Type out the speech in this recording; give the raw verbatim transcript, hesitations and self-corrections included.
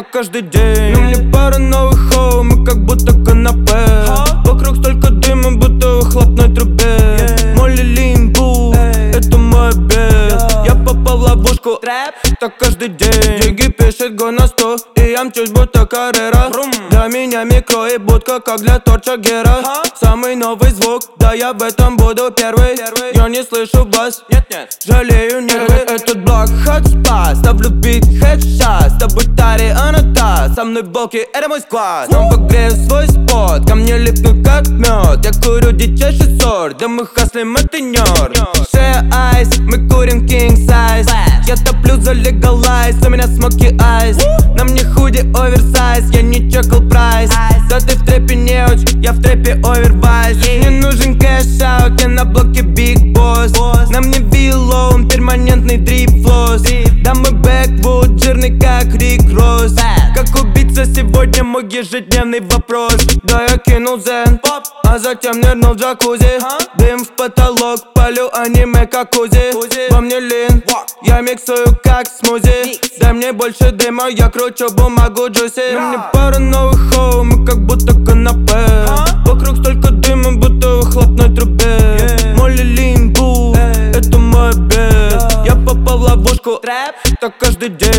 так каждый день. На мне пара новых хоу, мы как будто канапе. Вокруг столько дыма, будто в выхлопной трубе. Молли Лимбу, это мой обед. Я попал в ловушку, так каждый день. Деньги пишет год на сто, и я мчусь будто Каррера. Для меня микро и будка, как для торча Гера. Самый новый звук, да я в этом буду первый. Я не слышу бас, жалею нервы. Этот блок хотспа, ставлю бит хедшот. С тобой тари, она та, со мной волки, это мой сквад. Снова грею свой спот, ко мне липнут как мед. Я курю дичайший сорт, да мы хаслим, это нёрд. Шея айс, мы курим king size. Я топлю за легалайз, у меня смоки айс. На мне худи оверсайз, я не чекал прайс. Да ты в трэпе неуч, я в трэпе овервайз. Мне нужен кэш-аут, я на блоке биг босс. На мне виллоун, перманентный дрип-флосс. Да мы бэквуд, жирный как Рик Росс. Как убийца сегодня мой ежедневный вопрос. Да я кинул зен, а затем нырнул в джакузи. Дым в потолок, палю аниме как Узи. Во мне лин, я миксую как смузи. Дай мне больше дыма, я кручу бумагу джуси. На мне пара новых хоу, мы как будто канапе. Вокруг столько дыма, будто в выхлопной трубе. Молли Лимбу, это мой обед. Я попал в ловушку, так каждый день.